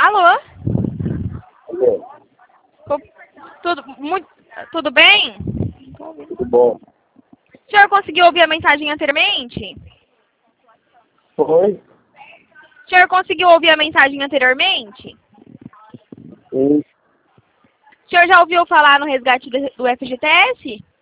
Alô? Alô? Tudo bem? Tudo bom? O senhor conseguiu ouvir a mensagem anteriormente? Foi? O senhor conseguiu ouvir a mensagem anteriormente? Sim. O senhor já ouviu falar no resgate do FGTS?